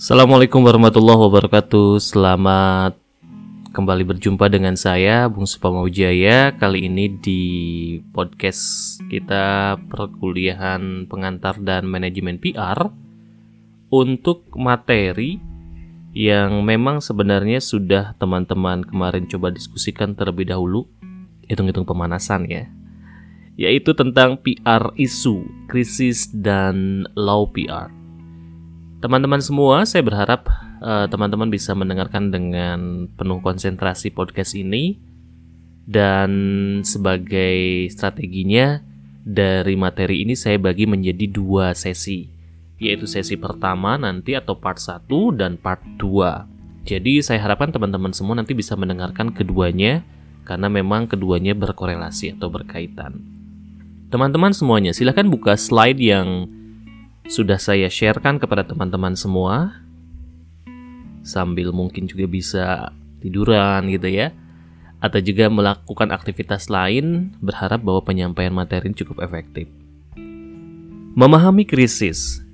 Assalamualaikum warahmatullahi wabarakatuh. Selamat kembali berjumpa dengan saya Bung Supama Wijaya. Kali ini di podcast kita perkuliahan pengantar dan manajemen PR untuk materi yang memang sebenarnya sudah teman-teman kemarin coba diskusikan terlebih dahulu, hitung-hitung pemanasan ya, yaitu tentang PR isu, krisis dan low PR. Teman-teman semua, saya berharap teman-teman bisa mendengarkan dengan penuh konsentrasi podcast ini. Dan sebagai strateginya, dari materi ini saya bagi menjadi 2 sesi, yaitu sesi pertama nanti atau part 1 dan part 2. Jadi saya harapkan teman-teman semua nanti bisa mendengarkan keduanya, karena memang keduanya berkorelasi atau berkaitan. Teman-teman semuanya, silakan buka slide yang sudah saya sharekan kepada teman-teman semua, sambil mungkin juga bisa tiduran gitu ya, atau juga melakukan aktivitas lain. Berharap bahwa penyampaian materi cukup efektif. Memahami krisis.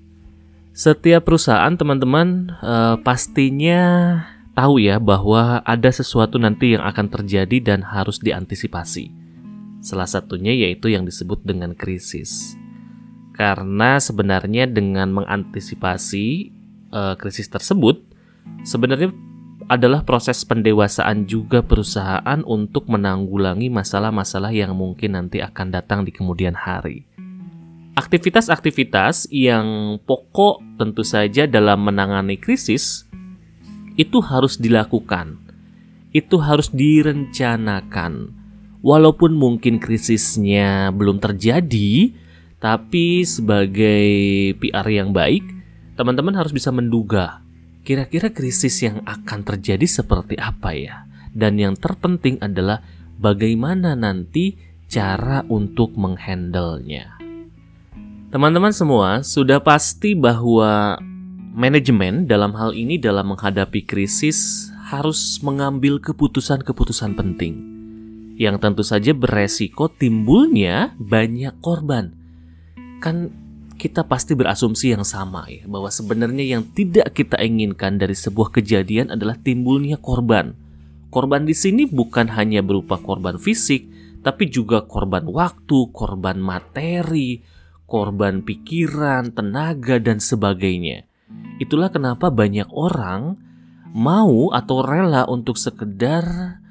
Setiap perusahaan teman-teman pastinya tahu ya bahwa ada sesuatu nanti yang akan terjadi dan harus diantisipasi. Salah satunya yaitu yang disebut dengan krisis. Karena sebenarnya dengan mengantisipasi krisis tersebut sebenarnya adalah proses pendewasaan juga perusahaan untuk menanggulangi masalah-masalah yang mungkin nanti akan datang di kemudian hari. Aktivitas-aktivitas yang pokok tentu saja dalam menangani krisis itu harus dilakukan, itu harus direncanakan. Walaupun mungkin krisisnya belum terjadi, tapi sebagai PR yang baik, teman-teman harus bisa menduga kira-kira krisis yang akan terjadi seperti apa ya. Dan yang terpenting adalah bagaimana nanti cara untuk menghandle-nya. Teman-teman semua, sudah pasti bahwa manajemen dalam hal ini dalam menghadapi krisis harus mengambil keputusan-keputusan penting, yang tentu saja beresiko timbulnya banyak korban. Kan kita pasti berasumsi yang sama ya, bahwa sebenarnya yang tidak kita inginkan dari sebuah kejadian adalah timbulnya korban. Korban di sini bukan hanya berupa korban fisik, tapi juga korban waktu, korban materi, korban pikiran, tenaga, dan sebagainya. Itulah kenapa banyak orang mau atau rela untuk sekedar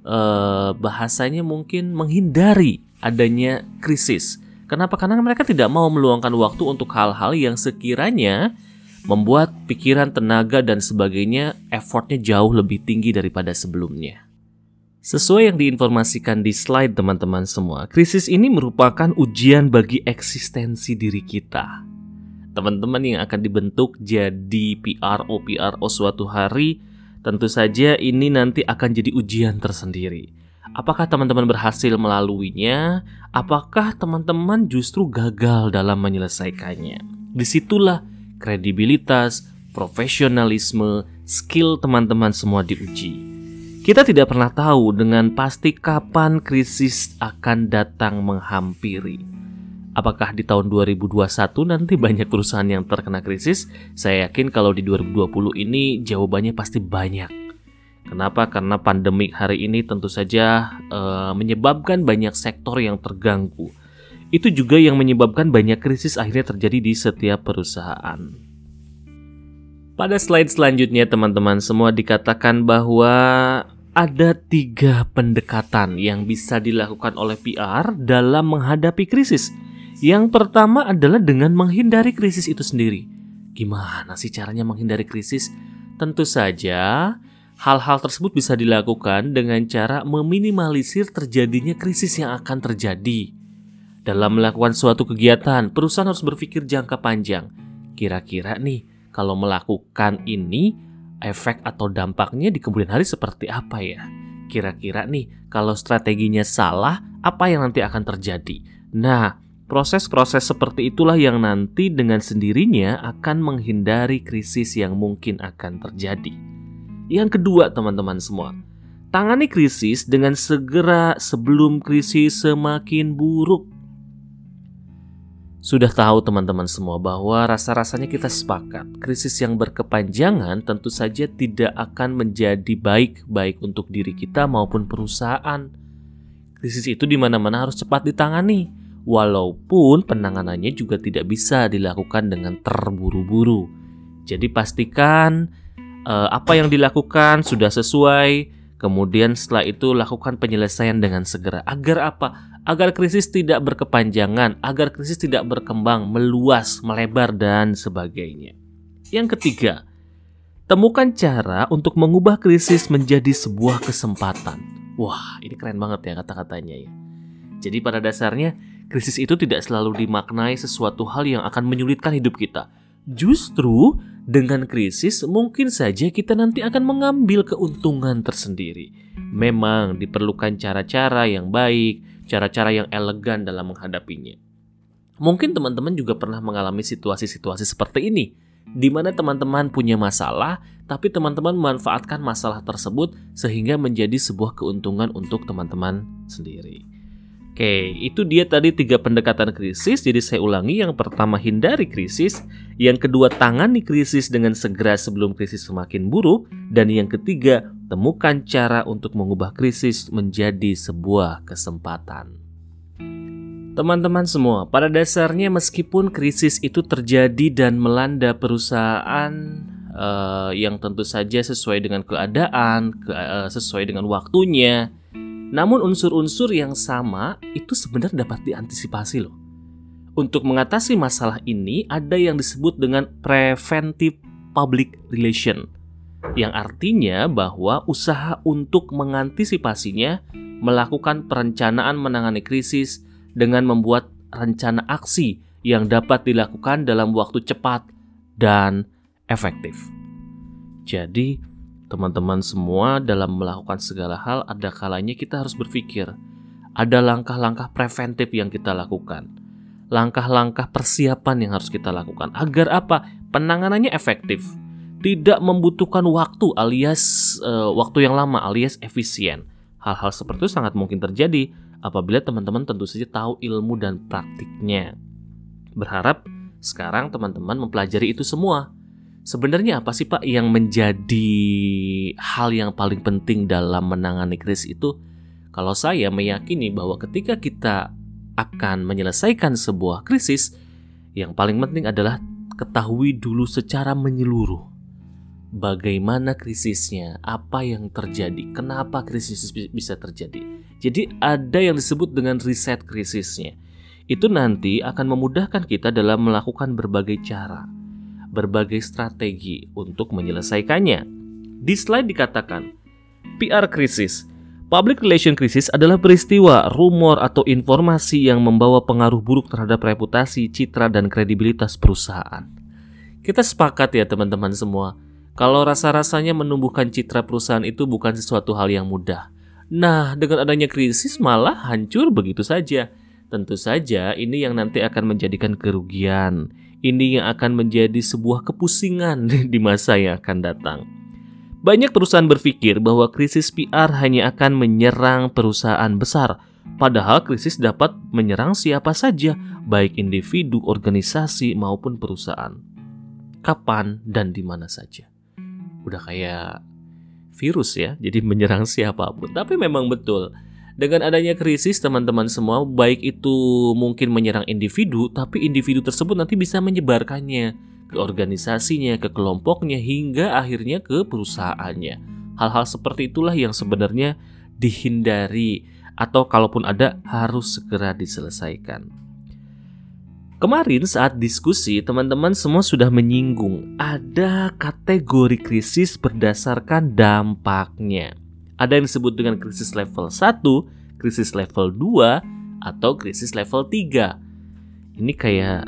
bahasanya mungkin menghindari adanya krisis. Kenapa? Karena mereka tidak mau meluangkan waktu untuk hal-hal yang sekiranya membuat pikiran, tenaga, dan sebagainya effortnya jauh lebih tinggi daripada sebelumnya. Sesuai yang diinformasikan di slide teman-teman semua, krisis ini merupakan ujian bagi eksistensi diri kita. Teman-teman yang akan dibentuk jadi PRO suatu hari, tentu saja ini nanti akan jadi ujian tersendiri. Apakah teman-teman berhasil melaluinya? Apakah teman-teman justru gagal dalam menyelesaikannya? Disitulah kredibilitas, profesionalisme, skill teman-teman semua diuji. Kita tidak pernah tahu dengan pasti kapan krisis akan datang menghampiri. Apakah di tahun 2021 nanti banyak perusahaan yang terkena krisis? Saya yakin kalau di 2020 ini jawabannya pasti banyak. Kenapa? Karena pandemik hari ini tentu saja menyebabkan banyak sektor yang terganggu. Itu juga yang menyebabkan banyak krisis akhirnya terjadi di setiap perusahaan. Pada slide selanjutnya teman-teman semua dikatakan bahwa ada 3 pendekatan yang bisa dilakukan oleh PR dalam menghadapi krisis. Yang pertama adalah dengan menghindari krisis itu sendiri. Gimana sih caranya menghindari krisis? Tentu saja hal-hal tersebut bisa dilakukan dengan cara meminimalisir terjadinya krisis yang akan terjadi. Dalam melakukan suatu kegiatan, perusahaan harus berpikir jangka panjang. Kira-kira nih, kalau melakukan ini, efek atau dampaknya di kemudian hari seperti apa ya? Kira-kira nih, kalau strateginya salah, apa yang nanti akan terjadi? Nah, proses-proses seperti itulah yang nanti dengan sendirinya akan menghindari krisis yang mungkin akan terjadi. Yang kedua teman-teman semua, tangani krisis dengan segera sebelum krisis semakin buruk. Sudah tahu teman-teman semua bahwa rasa-rasanya kita sepakat, krisis yang berkepanjangan tentu saja tidak akan menjadi baik untuk diri kita maupun perusahaan. Krisis itu di mana-mana harus cepat ditangani, walaupun penanganannya juga tidak bisa dilakukan dengan terburu-buru. Jadi pastikan apa yang dilakukan sudah sesuai, kemudian setelah itu lakukan penyelesaian dengan segera. Agar apa? Agar krisis tidak berkepanjangan, agar krisis tidak berkembang, meluas, melebar, dan sebagainya. Yang ketiga, temukan cara untuk mengubah krisis menjadi sebuah kesempatan. Wah, ini keren banget ya kata-katanya ya. Jadi pada dasarnya, krisis itu tidak selalu dimaknai sesuatu hal yang akan menyulitkan hidup kita. Justru dengan krisis mungkin saja kita nanti akan mengambil keuntungan tersendiri. Memang diperlukan cara-cara yang baik, cara-cara yang elegan dalam menghadapinya. Mungkin teman-teman juga pernah mengalami situasi-situasi seperti ini, di mana teman-teman punya masalah, tapi teman-teman memanfaatkan masalah tersebut sehingga menjadi sebuah keuntungan untuk teman-teman sendiri. Oke, itu dia tadi 3 pendekatan krisis. Jadi saya ulangi, yang pertama hindari krisis, yang kedua tangani krisis dengan segera sebelum krisis semakin buruk, dan yang ketiga temukan cara untuk mengubah krisis menjadi sebuah kesempatan. Teman-teman semua, pada dasarnya meskipun krisis itu terjadi dan melanda perusahaan yang tentu saja sesuai dengan keadaan, sesuai dengan waktunya, namun unsur-unsur yang sama itu sebenarnya dapat diantisipasi loh. Untuk mengatasi masalah ini ada yang disebut dengan preventive public relation, yang artinya bahwa usaha untuk mengantisipasinya melakukan perencanaan menangani krisis dengan membuat rencana aksi yang dapat dilakukan dalam waktu cepat dan efektif. Jadi teman-teman semua, dalam melakukan segala hal ada kalanya kita harus berpikir, ada langkah-langkah preventif yang kita lakukan, langkah-langkah persiapan yang harus kita lakukan. Agar apa? Penanganannya efektif, tidak membutuhkan waktu alias waktu yang lama alias efisien. Hal-hal seperti itu sangat mungkin terjadi apabila teman-teman tentu saja tahu ilmu dan praktiknya. Berharap sekarang teman-teman mempelajari itu semua. Sebenarnya apa sih Pak yang menjadi hal yang paling penting dalam menangani krisis itu? Kalau saya meyakini bahwa ketika kita akan menyelesaikan sebuah krisis, yang paling penting adalah ketahui dulu secara menyeluruh bagaimana krisisnya, apa yang terjadi, kenapa krisis bisa terjadi. Jadi ada yang disebut dengan riset krisisnya. Itu nanti akan memudahkan kita dalam melakukan berbagai cara, berbagai strategi untuk menyelesaikannya. Di slide dikatakan, PR krisis, public relation krisis adalah peristiwa, rumor atau informasi yang membawa pengaruh buruk terhadap reputasi, citra, dan kredibilitas perusahaan. Kita sepakat ya teman-teman semua, kalau rasa-rasanya menumbuhkan citra perusahaan itu bukan sesuatu hal yang mudah. Nah, dengan adanya krisis malah hancur begitu saja. Tentu saja ini yang nanti akan menjadikan kerugian. Ini yang akan menjadi sebuah kepusingan di masa yang akan datang. Banyak perusahaan berpikir bahwa krisis PR hanya akan menyerang perusahaan besar, padahal krisis dapat menyerang siapa saja, baik individu, organisasi, maupun perusahaan. Kapan dan di mana saja. Udah kayak virus ya, jadi menyerang siapapun. Tapi memang betul, dengan adanya krisis teman-teman semua, baik itu mungkin menyerang individu, tapi individu tersebut nanti bisa menyebarkannya ke organisasinya, ke kelompoknya, hingga akhirnya ke perusahaannya. Hal-hal seperti itulah yang sebenarnya dihindari, atau kalaupun ada harus segera diselesaikan. Kemarin saat diskusi, teman-teman semua sudah menyinggung ada kategori krisis berdasarkan dampaknya. Ada yang disebut dengan krisis level 1, krisis level 2, atau krisis level 3. Ini kayak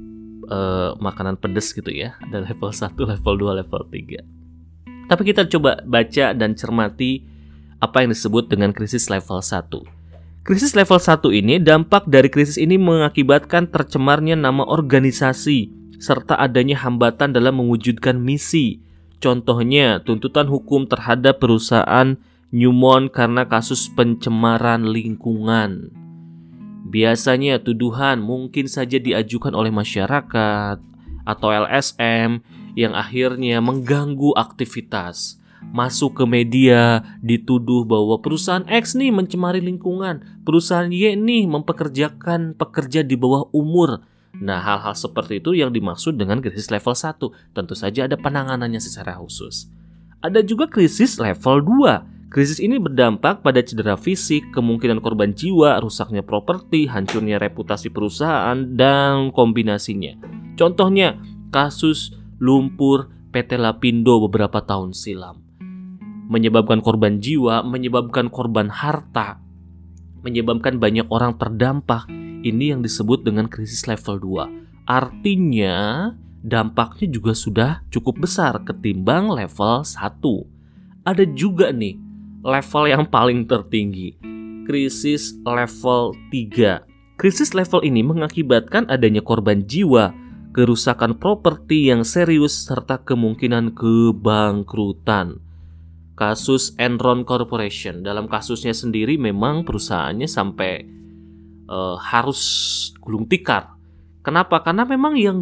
makanan pedas gitu ya. Ada level 1, level 2, level 3. Tapi kita coba baca dan cermati apa yang disebut dengan krisis level 1. Krisis level 1 ini, dampak dari krisis ini mengakibatkan tercemarnya nama organisasi, serta adanya hambatan dalam mewujudkan misi. Contohnya, tuntutan hukum terhadap perusahaan Newmont karena kasus pencemaran lingkungan. Biasanya tuduhan mungkin saja diajukan oleh masyarakat atau LSM yang akhirnya mengganggu aktivitas. Masuk ke media, dituduh bahwa perusahaan X nih mencemari lingkungan, perusahaan Y nih mempekerjakan pekerja di bawah umur. Nah, hal-hal seperti itu yang dimaksud dengan krisis level 1. Tentu saja ada penanganannya secara khusus. Ada juga krisis level 2. Krisis ini berdampak pada cedera fisik, kemungkinan korban jiwa, rusaknya properti, hancurnya reputasi perusahaan, dan kombinasinya. Contohnya, kasus lumpur PT Lapindo beberapa tahun silam. Menyebabkan korban jiwa, menyebabkan korban harta, menyebabkan banyak orang terdampak. Ini yang disebut dengan krisis level 2. Artinya, dampaknya juga sudah cukup besar ketimbang level 1. Ada juga nih, level yang paling tertinggi, krisis level 3. Krisis level ini mengakibatkan adanya korban jiwa, kerusakan properti yang serius, serta kemungkinan kebangkrutan. Kasus Enron Corporation, dalam kasusnya sendiri memang perusahaannya sampai harus gulung tikar. Kenapa? Karena memang yang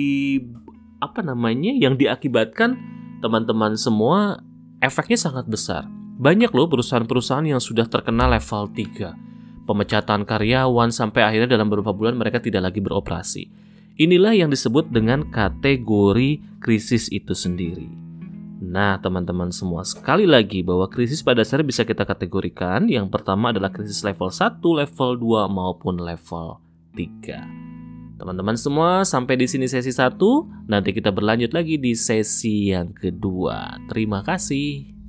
diakibatkan teman-teman semua efeknya sangat besar. Banyak loh perusahaan-perusahaan yang sudah terkena level 3. Pemecatan karyawan sampai akhirnya dalam beberapa bulan mereka tidak lagi beroperasi. Inilah yang disebut dengan kategori krisis itu sendiri. Nah, teman-teman semua, sekali lagi bahwa krisis pada dasarnya bisa kita kategorikan. Yang pertama adalah krisis level 1, level 2, maupun level 3. Teman-teman semua, sampai di sini sesi 1. Nanti kita berlanjut lagi di sesi yang kedua. Terima kasih.